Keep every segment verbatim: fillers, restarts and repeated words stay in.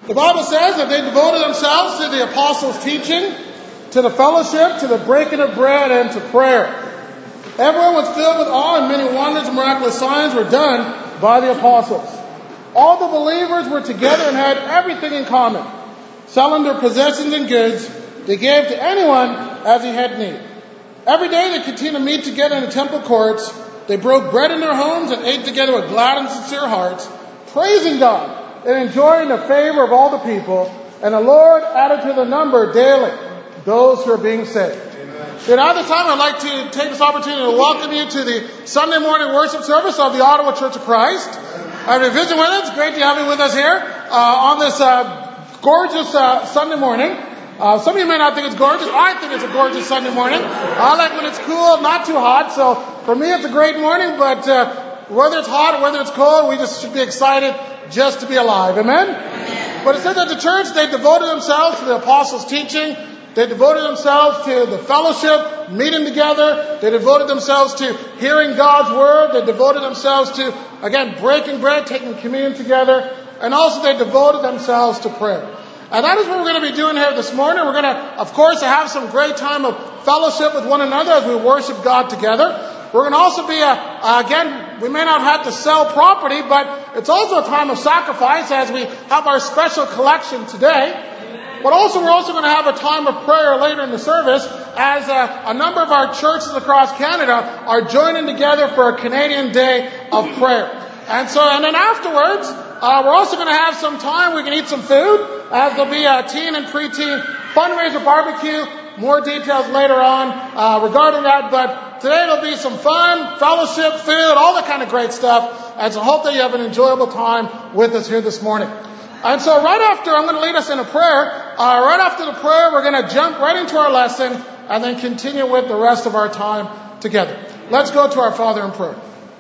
The Bible says that they devoted themselves to the apostles' teaching, to the fellowship, to the breaking of bread, and to prayer. Everyone was filled with awe, and many wonders and miraculous signs were done by the apostles. All the believers were together and had everything in common. Selling their possessions and goods, they gave to anyone as he had need. Every day they continued to meet together in the temple courts. They broke bread in their homes and ate together with glad and sincere hearts, praising God and enjoying the favor of all the people. And the Lord added to the number daily those who are being saved. And at this time, I'd like to take this opportunity to welcome you to the Sunday morning worship service of the Ottawa Church of Christ. If you're visiting with us, it's great to have you with us here uh, on this uh, gorgeous uh, Sunday morning. Uh, some of you may not think it's gorgeous. I think it's a gorgeous Sunday morning. I like when it's cool, not too hot. So for me, it's a great morning. But uh, whether it's hot or whether it's cold, we just should be excited just to be alive. Amen? Amen. But it says that the church, they devoted themselves to the apostles' teaching. They devoted themselves to the fellowship, meeting together. They devoted themselves to hearing God's word. They devoted themselves to, again, breaking bread, taking communion together. And also they devoted themselves to prayer. And that is what we're going to be doing here this morning. We're going to, of course, have some great time of fellowship with one another as we worship God together. We're going to also be, a, uh, again, we may not have to sell property, but it's also a time of sacrifice as we have our special collection today. But also, we're also going to have a time of prayer later in the service as a, a number of our churches across Canada are joining together for a Canadian Day of Prayer. And so, and then afterwards, uh, we're also going to have some time. We can eat some food as there'll be a teen and preteen fundraiser barbecue. More details later on uh, regarding that. But today there'll be some fun, fellowship, food, all that kind of great stuff. And so I hope that you have an enjoyable time with us here this morning. And so right after, I'm going to lead us in a prayer. Uh, right after the prayer, we're going to jump right into our lesson and then continue with the rest of our time together. Let's go to our Father in prayer.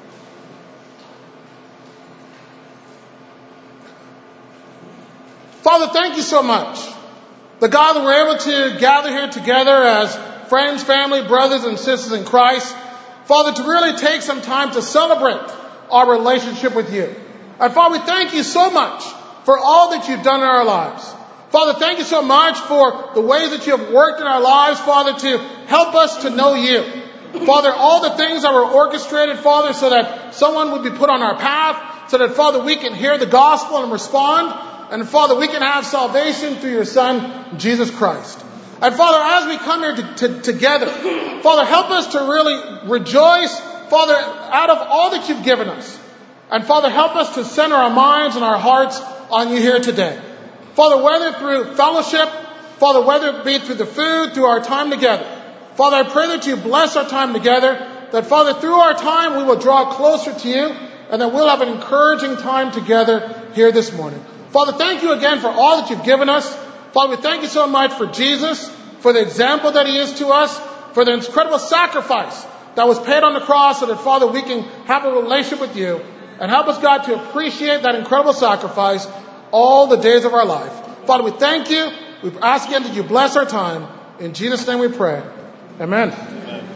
Father, thank you so much. The God that we're able to gather here together as friends, family, brothers, and sisters in Christ. Father, to really take some time to celebrate our relationship with you. And Father, we thank you so much for all that you've done in our lives. Father, thank you so much for the ways that you have worked in our lives, Father, to help us to know you. Father, all the things that were orchestrated, Father, so that someone would be put on our path, so that, Father, we can hear the gospel and respond. And, Father, we can have salvation through your Son, Jesus Christ. And, Father, as we come here to, to, together, Father, help us to really rejoice, Father, out of all that you've given us. And, Father, help us to center our minds and our hearts on you here today. Father, whether through fellowship, Father, whether it be through the food, through our time together. Father, I pray that you bless our time together, that, Father, through our time we will draw closer to you, and that we'll have an encouraging time together here this morning. Father, thank you again for all that you've given us. Father, we thank you so much for Jesus, for the example that he is to us, for the incredible sacrifice that was paid on the cross so that, Father, we can have a relationship with you. And help us, God, to appreciate that incredible sacrifice all the days of our life. Father, we thank you. We ask again that you bless our time. In Jesus' name we pray. Amen. Amen.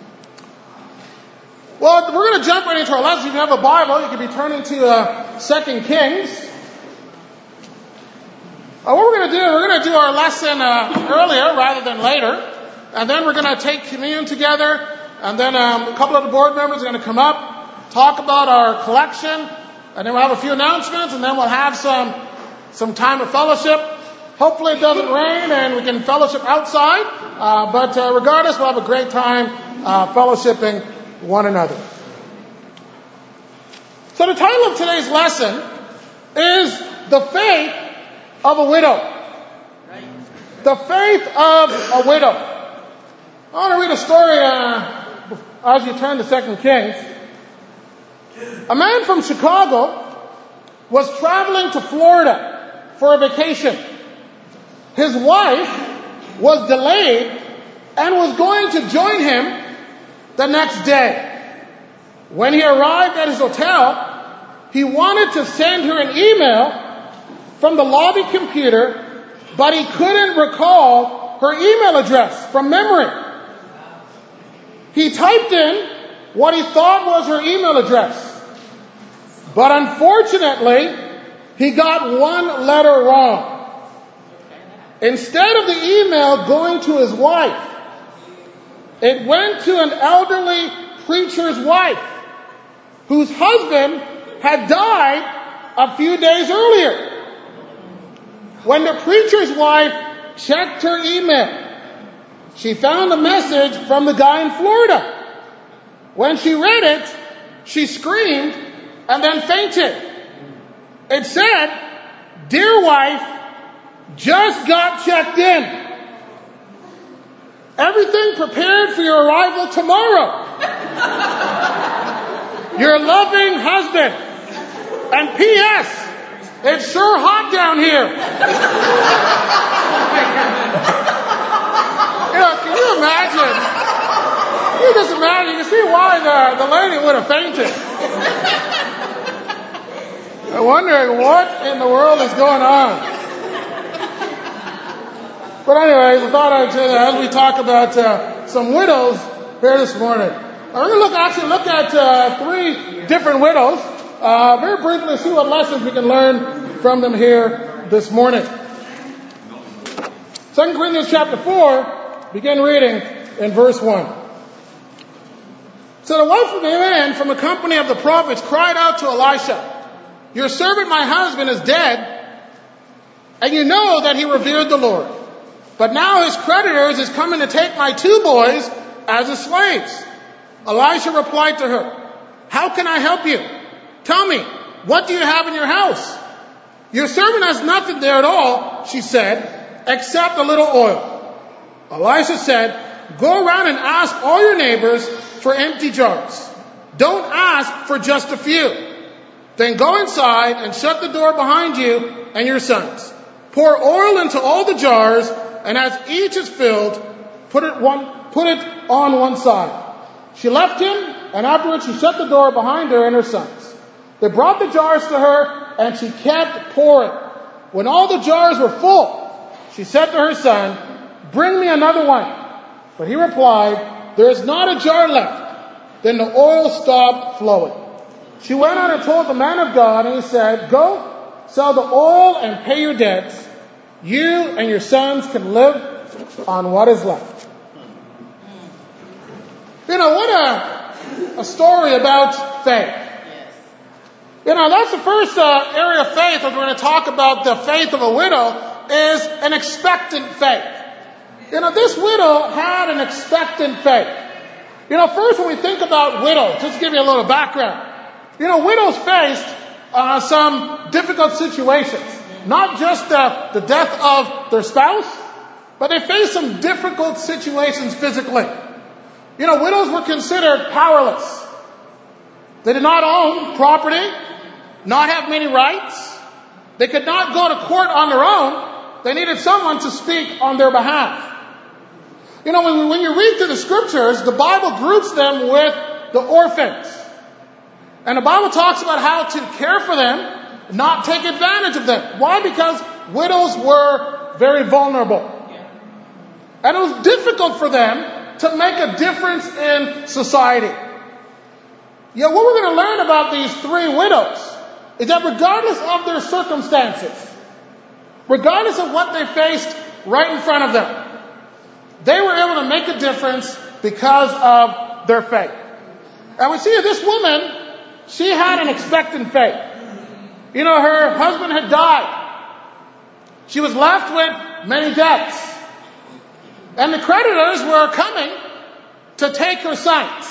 Well, we're going to jump right into our lesson. If you have a Bible, you can be turning to uh, Second Kings. Uh, what we're going to do, we're going to do our lesson uh, earlier rather than later. And then we're going to take communion together. And then um, a couple of the board members are going to come up, talk about our collection, and then we'll have a few announcements, and then we'll have some some time of fellowship. Hopefully it doesn't rain and we can fellowship outside, uh, but uh, regardless, we'll have a great time uh, fellowshipping one another. So the title of today's lesson is The Faith of a Widow. The Faith of a Widow. I want to read a story uh, as you turn to Second Kings. A man from Chicago was traveling to Florida for a vacation. His wife was delayed and was going to join him the next day. When he arrived at his hotel, he wanted to send her an email from the lobby computer, but he couldn't recall her email address from memory. He typed in what he thought was her email address. But unfortunately, he got one letter wrong. Instead of the email going to his wife, it went to an elderly preacher's wife, whose husband had died a few days earlier. When the preacher's wife checked her email, she found a message from the guy in Florida. When she read it, she screamed and then fainted. It said, "Dear wife, just got checked in. Everything prepared for your arrival tomorrow. Your loving husband. And P S It's sure hot down here." You know, can you imagine? You just imagine, you can see why the, the lady would have fainted. I'm wondering what in the world is going on. But anyways, I thought I'd say that as we talk about uh, some widows here this morning. We're going to look, actually look at uh, three different widows. Uh, very briefly, see what lessons we can learn from them here this morning. Second Corinthians chapter four, begin reading in verse one. So the wife of the man from the company of the prophets cried out to Elisha, "Your servant, my husband, is dead, and you know that he revered the Lord. But now his creditors is coming to take my two boys as his slaves." Elisha replied to her, "How can I help you? Tell me, what do you have in your house?" "Your servant has nothing there at all," she said, "except a little oil." Elisha said, "Go around and ask all your neighbors for empty jars. Don't ask for just a few. Then go inside and shut the door behind you and your sons. Pour oil into all the jars, and as each is filled, put it one, put it on one side." She left him, and afterwards she shut the door behind her and her sons. They brought the jars to her, and she kept pouring. When all the jars were full, she said to her son, "Bring me another one." But he replied, "There is not a jar left." Then the oil stopped flowing. She went on and told the man of God, and he said, "Go, sell the oil and pay your debts. You and your sons can live on what is left." You know, what a, a story about faith. You know, that's the first uh, area of faith, if we're going to talk about the faith of a widow, is an expectant faith. You know, this widow had an expectant faith. You know, first when we think about widows, just to give you a little background. You know, widows faced uh, some difficult situations. Not just the, the death of their spouse, but they faced some difficult situations physically. You know, widows were considered powerless. They did not own property, not have many rights. They could not go to court on their own. They needed someone to speak on their behalf. You know, when, when you read through the scriptures, the Bible groups them with the orphans. And the Bible talks about how to care for them, not take advantage of them. Why? Because widows were very vulnerable. And it was difficult for them to make a difference in society. Yet what we're going to learn about these three widows is that regardless of their circumstances, regardless of what they faced right in front of them, they were able to make a difference because of their faith. And we see that this woman, she had an expectant faith. You know, her husband had died. She was left with many debts. And the creditors were coming to take her sons.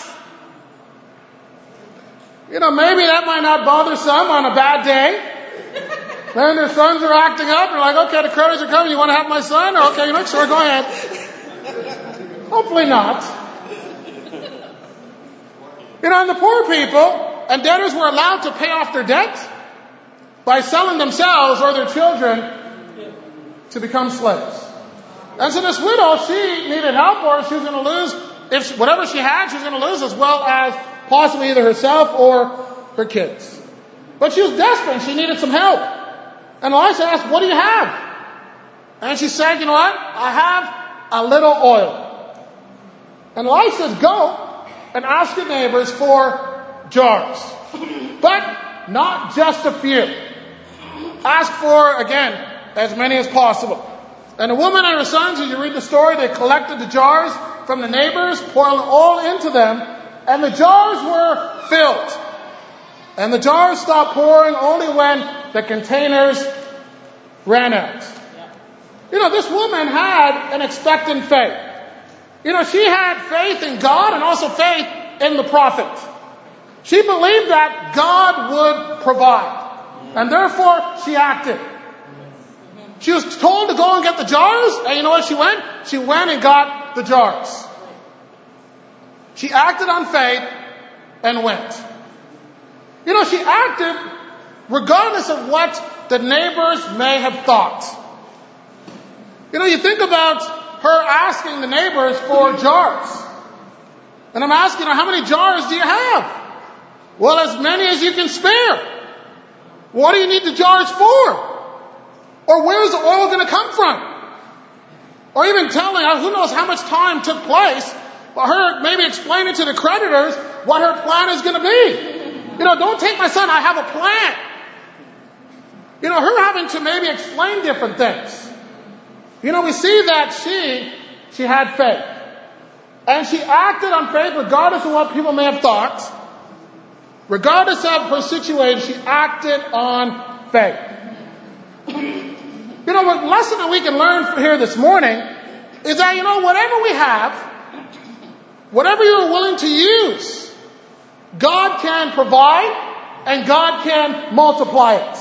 You know, maybe that might not bother some on a bad day. Then their sons are acting up. They're like, "Okay, the creditors are coming. You want to have my son?" Or, "Okay, you know, sure, go ahead." Hopefully not. You know, and the poor people and debtors were allowed to pay off their debts by selling themselves or their children to become slaves. And so this widow, she needed help, or she was going to lose, if whatever she had, she was going to lose, as well as possibly either herself or her kids. But she was desperate. She needed some help. And Elisha asked, "What do you have?" And she said, "You know what? I have a little oil." And Elisha says, "Go and ask your neighbors for jars. But not just a few. ask for, again, as many as possible. And the woman and her sons, as you read the story, they collected the jars from the neighbors, pouring oil into them, and the jars were filled. And the jars stopped pouring only when the containers ran out. You know, this woman had an expectant faith. You know, she had faith in God and also faith in the prophet. She believed that God would provide. And therefore, she acted. She was told to go and get the jars. And you know where she went? She went and got the jars. She acted on faith and went. You know, she acted regardless of what the neighbors may have thought. You know, you think about her asking the neighbors for jars. And I'm asking her, how many jars do you have? Well, as many as you can spare. What do you need the jars for? Or where's the oil going to come from? Or even telling her, who knows how much time took place, but her maybe explaining to the creditors what her plan is going to be. You know, don't take my son, I have a plan. You know, her having to maybe explain different things. You know, we see that she, she had faith. And she acted on faith regardless of what people may have thought. Regardless of her situation, she acted on faith. You know, what lesson that we can learn from here this morning is that, you know, whatever we have, whatever you're willing to use, God can provide and God can multiply it.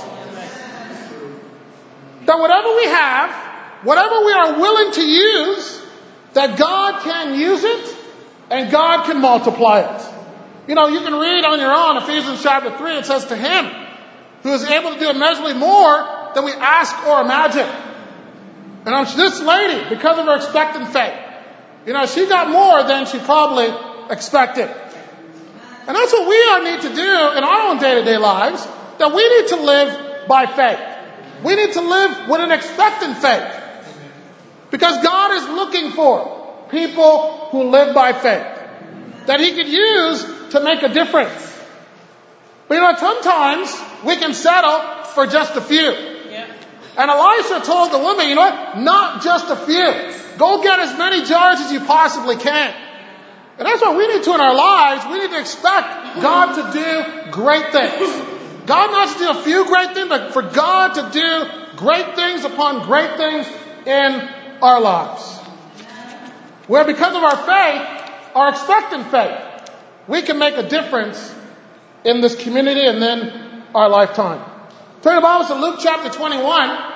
That whatever we have, whatever we are willing to use, that God can use it and God can multiply it. You know, you can read on your own, Ephesians chapter three, it says to him who is able to do immeasurably more than we ask or imagine. And this lady, because of her expectant faith, you know, she got more than she probably expected. And that's what we all need to do in our own day-to-day lives, that we need to live by faith. We need to live with an expectant faith. Because God is looking for people who live by faith that he could use to make a difference. But you know, sometimes we can settle for just a few. Yeah. And Elisha told the woman, you know what? Not just a few. Go get as many jars as you possibly can. And that's what we need to in our lives. We need to expect God to do great things. God not to do a few great things, but for God to do great things upon great things in our lives. Where because of our faith, our expectant faith, we can make a difference in this community and then our lifetime. Turn the Bible to Luke chapter twenty-one.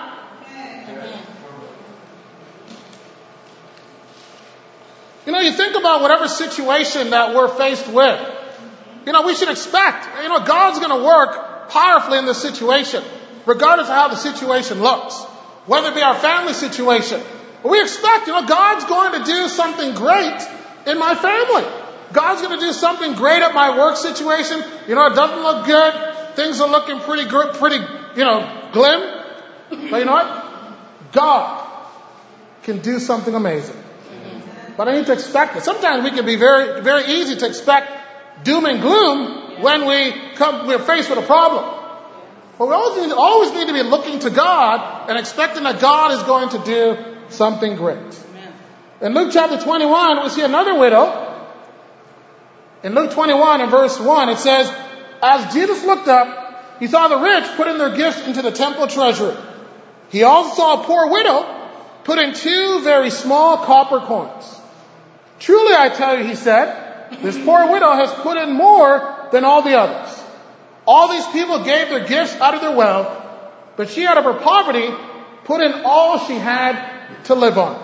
You know, you think about whatever situation that we're faced with. You know, we should expect, you know, God's going to work powerfully in this situation, regardless of how the situation looks. Whether it be our family situation. But we expect, you know, God's going to do something great in my family. God's going to do something great at my work situation. You know, it doesn't look good. Things are looking pretty good, pretty, you know, glim. But you know what? God can do something amazing. But I need to expect it. Sometimes we can be very, very easy to expect doom and gloom when we come, we're faced with a problem. But we always need, always need to be looking to God and expecting that God is going to do something great. In Luke chapter twenty-one, we see another widow. In Luke twenty-one and verse one, it says, as Jesus looked up, he saw the rich put in their gifts into the temple treasury. He also saw a poor widow put in two very small copper coins. Truly, I tell you, he said, this poor widow has put in more than all the others. All these people gave their gifts out of their wealth, but she out of her poverty put in all she had to live on.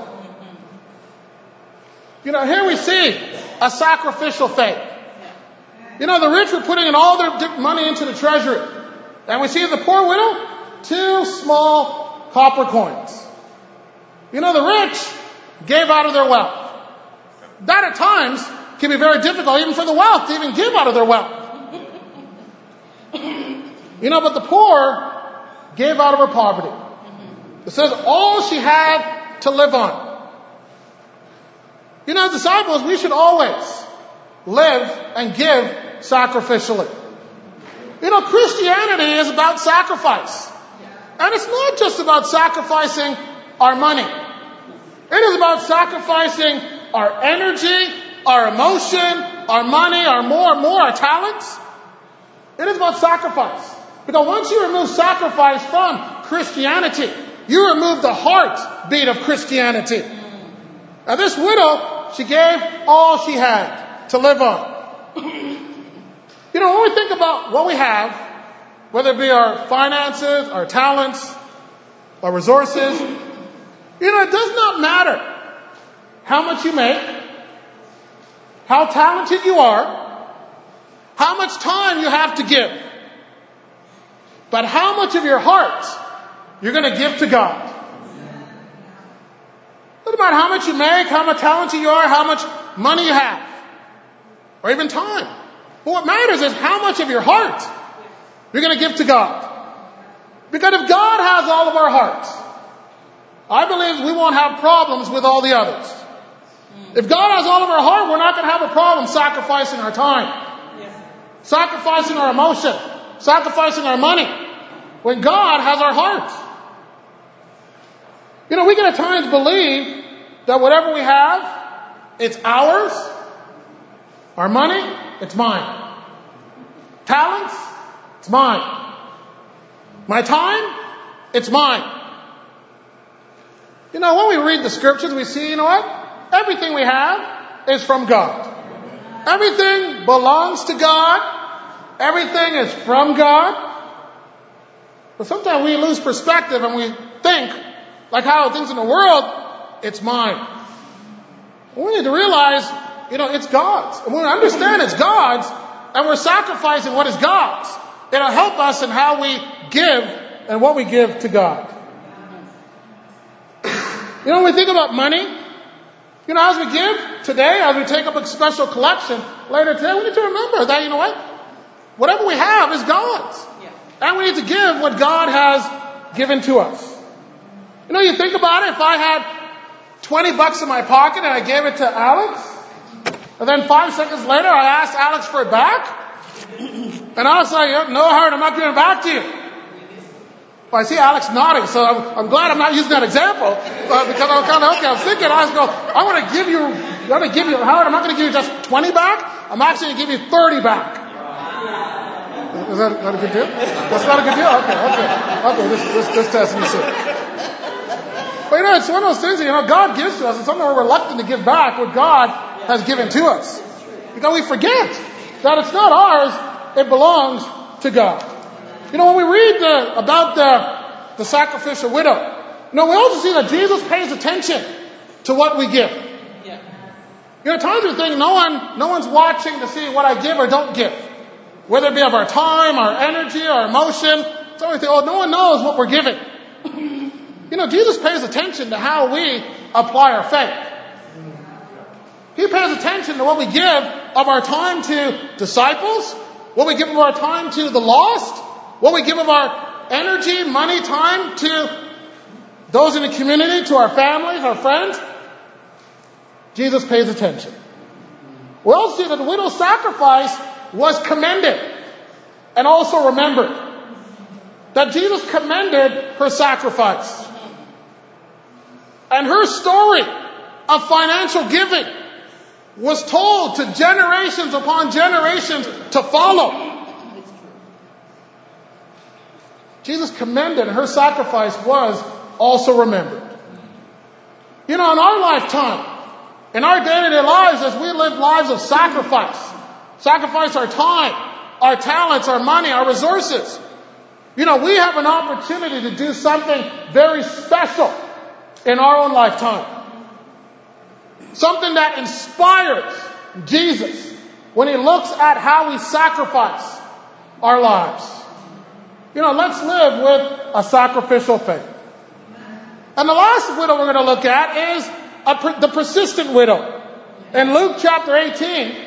You know, here we see a sacrificial faith. You know, the rich were putting in all their money into the treasury. And we see the poor widow, two small copper coins. You know, the rich gave out of their wealth. That at times can be very difficult, even for the wealth, to even give out of their wealth. You know, but the poor gave out of her poverty. It says all she had to live on. You know, as disciples, we should always live and give sacrificially. You know, Christianity is about sacrifice. And it's not just about sacrificing our money. It is about sacrificing our energy, our emotion, our money, our more and more, our talents. It is about sacrifice. Because once you remove sacrifice from Christianity, you remove the heartbeat of Christianity. Now this widow, she gave all she had to live on. You know, when we think about what we have, whether it be our finances, our talents, our resources, you know, it does not matter how much you make, how talented you are, how much time you have to give, but how much of your heart you're going to give to God. It doesn't matter how much you make, how much talented you are, how much money you have, or even time. But what matters is how much of your heart you're going to give to God. Because if God has all of our hearts, I believe we won't have problems with all the others. If God has all of our heart, we're not going to have a problem sacrificing our time, sacrificing our emotion, sacrificing our money, when God has our heart. You know, we can at times believe that whatever we have, it's ours. Our money, it's mine. Talents, it's mine. My time, it's mine. You know, when we read the scriptures, we see, you know what? Everything we have is from God. Everything belongs to God. Everything is from God. But sometimes we lose perspective and we think, like how things in the world, it's mine. We need to realize, you know, it's God's. And when we understand it's God's, and we're sacrificing what is God's, it'll help us in how we give and what we give to God. You know, when we think about money, you know, as we give today, as we take up a special collection later today, we need to remember that, you know what? Whatever we have is God's. Yeah. And we need to give what God has given to us. You know, you think about it, if I had twenty bucks in my pocket and I gave it to Alex, and then five seconds later I asked Alex for it back, and I was like, no, Howard, I'm not giving it back to you. Well, I see Alex nodding, so I'm, I'm glad I'm not using that example, uh, because I'm kind of, okay, I was thinking, I was going, I want to give you, I want to give you, Howard, I'm not going to give you just twenty back, I'm actually going to give you thirty back. Is that not a good deal? That's not a good deal? Okay, okay. Okay, this, this, this test me see. But you know, it's one of those things that, you know, God gives to us, and sometimes we're reluctant to give back what God has given to us. Because we forget that it's not ours, it belongs to God. You know, when we read the, about the, the sacrificial widow, you know, we also see that Jesus pays attention to what we give. Yeah. You know, at times we think no one, no one's watching to see what I give or don't give. Whether it be of our time, our energy, our emotion. So we think, oh, no one knows what we're giving. You know, Jesus pays attention to how we apply our faith. He pays attention to what we give of our time to disciples, what we give of our time to the lost, what we give of our energy, money, time to those in the community, to our families, our friends. Jesus pays attention. We also see that the widow's sacrifice was commended and also remembered. That Jesus commended her sacrifice. And her story of financial giving was told to generations upon generations to follow. Jesus commended, and her sacrifice was also remembered. You know, in our lifetime, in our day-to-day lives, as we live lives of sacrifice, sacrifice our time, our talents, our money, our resources, you know, we have an opportunity to do something very special in our own lifetime. Something that inspires Jesus when he looks at how we sacrifice our lives. You know, let's live with a sacrificial faith. And the last widow we're going to look at is a, the persistent widow. In Luke chapter eighteen,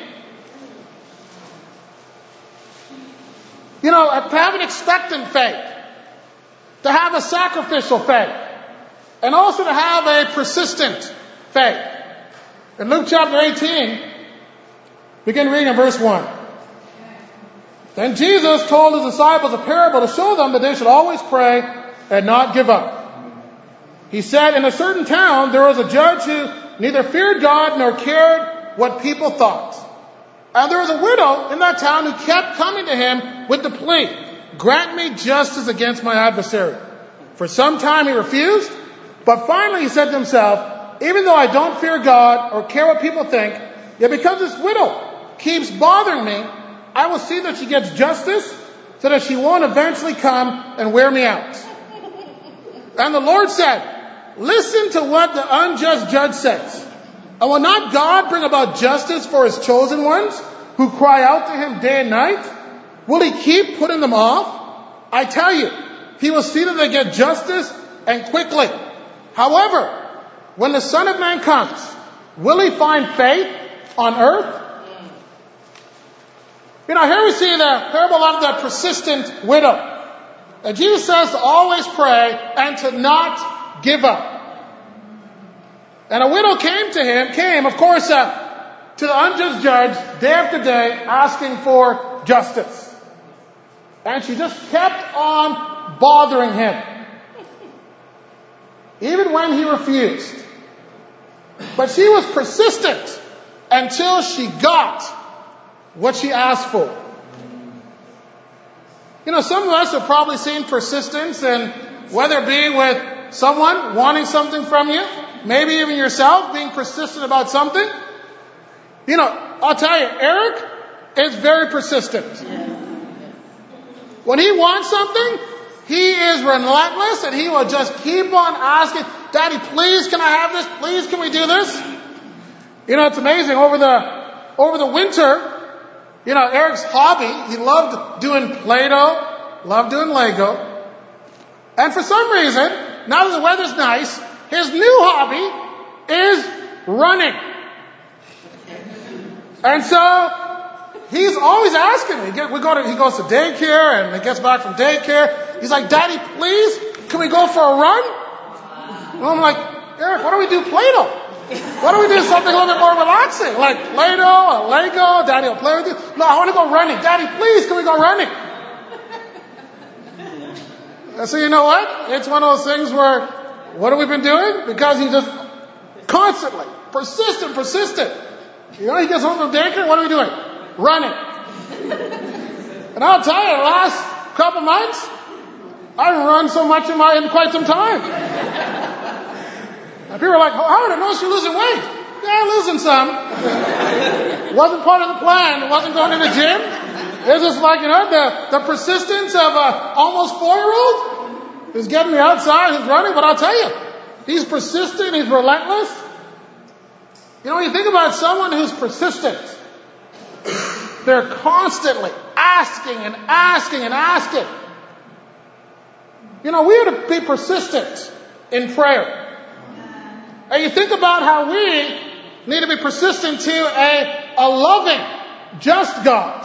you know, to have an expectant faith, to have a sacrificial faith, and also to have a persistent faith. In Luke chapter eighteen, begin reading in verse one. Then Jesus told his disciples a parable to show them that they should always pray and not give up. He said, in a certain town, there was a judge who neither feared God nor cared what people thought. And there was a widow in that town who kept coming to him with the plea, grant me justice against my adversary. For some time he refused, but finally he said to himself, even though I don't fear God or care what people think, yet because this widow keeps bothering me, I will see that she gets justice so that she won't eventually come and wear me out. And the Lord said, listen to what the unjust judge says. And will not God bring about justice for his chosen ones who cry out to him day and night? Will he keep putting them off? I tell you, he will see that they get justice and quickly. However, when the Son of Man comes, will he find faith on earth? You know, here we see the parable of the persistent widow. And Jesus says to always pray and to not give up. And a widow came to him, came, of course, uh, to the unjust judge day after day asking for justice. And she just kept on bothering him. Even when he refused. But she was persistent until she got what she asked for. You know, some of us have probably seen persistence, and whether it be with someone wanting something from you, maybe even yourself being persistent about something. You know, I'll tell you, Eric is very persistent. When he wants something, he is relentless, and he will just keep on asking, Daddy, please, can I have this? Please, can we do this? You know, it's amazing. Over the, over the winter, you know, Eric's hobby, he loved doing Play-Doh, loved doing Lego. And for some reason, now that the weather's nice, his new hobby is running. And so, he's always asking me. We go to, he goes to daycare, and he gets back from daycare. He's like, Daddy, please, can we go for a run? And I'm like, Eric, why don't we do Play-Doh? Why don't we do something a little bit more relaxing? Like Play-Doh or Lego, Daddy will play with you. No, I want to go running. Daddy, please, can we go running? And so you know what? It's one of those things where, what have we been doing? Because he just constantly, persistent, persistent. You know, he gets home from daycare, what are we doing? Running. And I'll tell you, the last couple months, I haven't run so much in my, in quite some time. And people are like, oh, Howard, I noticed you're losing weight. Yeah, I'm losing some. It wasn't part of the plan. It wasn't going to the gym. It's just like, you know, the, the persistence of a almost four-year-old who's getting me outside, who's running. But I'll tell you, he's persistent, he's relentless. You know, when you think about someone who's persistent, they're constantly asking and asking and asking. You know, we are to be persistent in prayer. And you think about how we need to be persistent to a, a loving, just God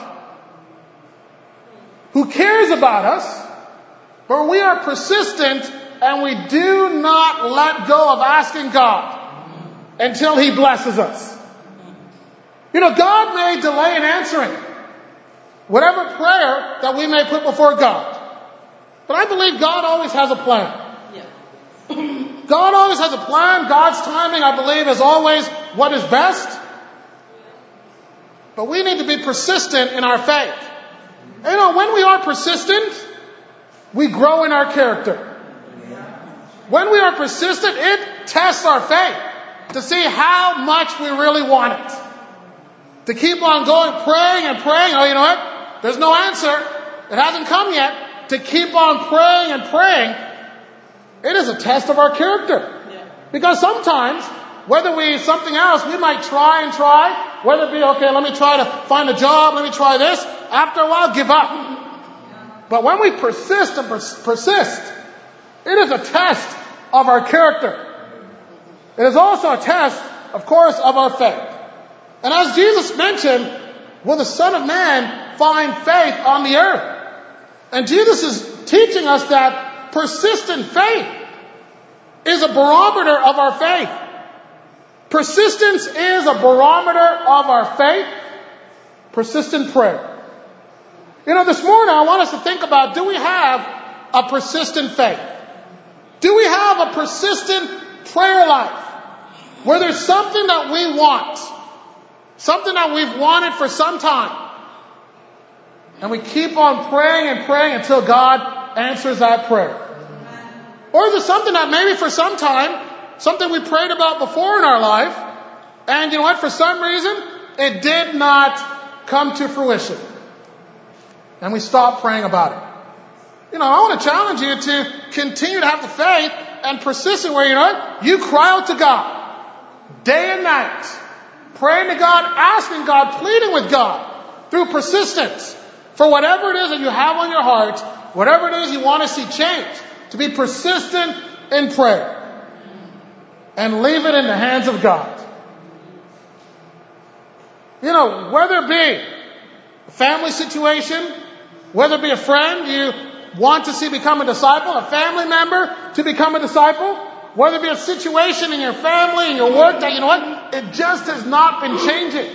who cares about us, but we are persistent and we do not let go of asking God until He blesses us. You know, God may delay in answering whatever prayer that we may put before God. But I believe God always has a plan. God always has a plan. God's timing, I believe, is always what is best. But we need to be persistent in our faith. And you know, when we are persistent, we grow in our character. When we are persistent, it tests our faith to see how much we really want it. To keep on going, praying and praying. Oh, you know what? There's no answer. It hasn't come yet. To keep on praying and praying, it is a test of our character. Because sometimes, whether we, something else, we might try and try, whether it be, okay, let me try to find a job, let me try this. After a while, give up. But when we persist and pers- persist, it is a test of our character. It is also a test, of course, of our faith. And as Jesus mentioned, will the Son of Man find faith on the earth? And Jesus is teaching us that persistent faith is a barometer of our faith. Persistence is a barometer of our faith. Persistent prayer. You know, this morning I want us to think about, do we have a persistent faith? Do we have a persistent prayer life where there's something that we want, something that we've wanted for some time, and we keep on praying and praying until God answers that prayer? Or is it something that maybe for some time, something we prayed about before in our life, and you know what, for some reason, it did not come to fruition, and we stopped praying about it? You know, I want to challenge you to continue to have the faith and persist in where, you know what, you cry out to God day and night, praying to God, asking God, pleading with God through persistence for whatever it is that you have on your heart, whatever it is you want to see change, to be persistent in prayer and leave it in the hands of God. You know, whether it be a family situation, whether it be a friend you want to see become a disciple, a family member to become a disciple, whether it be a situation in your family, in your work that, you know what, it just has not been changing.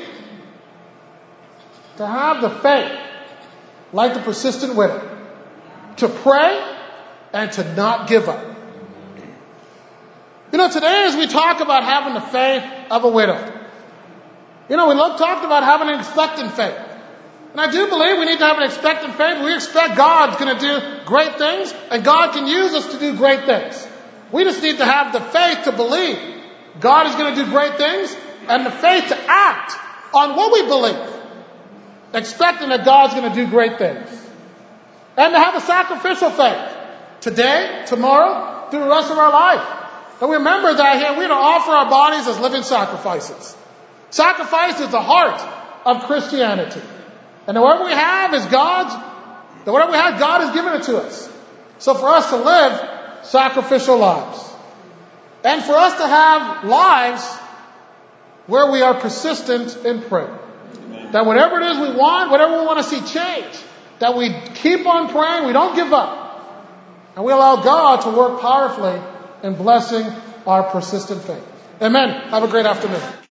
To have the faith, like the persistent widow, to pray and to not give up. You know, today as we talk about having the faith of a widow, you know, we love talked about having an expectant faith. And I do believe we need to have an expectant faith. We expect God's going to do great things, and God can use us to do great things. We just need to have the faith to believe God is going to do great things, and the faith to act on what we believe, expecting that God's going to do great things. And to have a sacrificial faith today, tomorrow, through the rest of our life. And remember that here we're to offer our bodies as living sacrifices. Sacrifice is the heart of Christianity. And whatever we have is God's. And whatever we have, God has given it to us. So for us to live sacrificial lives. And for us to have lives where we are persistent in prayer. Amen. That whatever it is we want, whatever we want to see change, that we keep on praying, we don't give up. And we allow God to work powerfully in blessing our persistent faith. Amen. Have a great afternoon.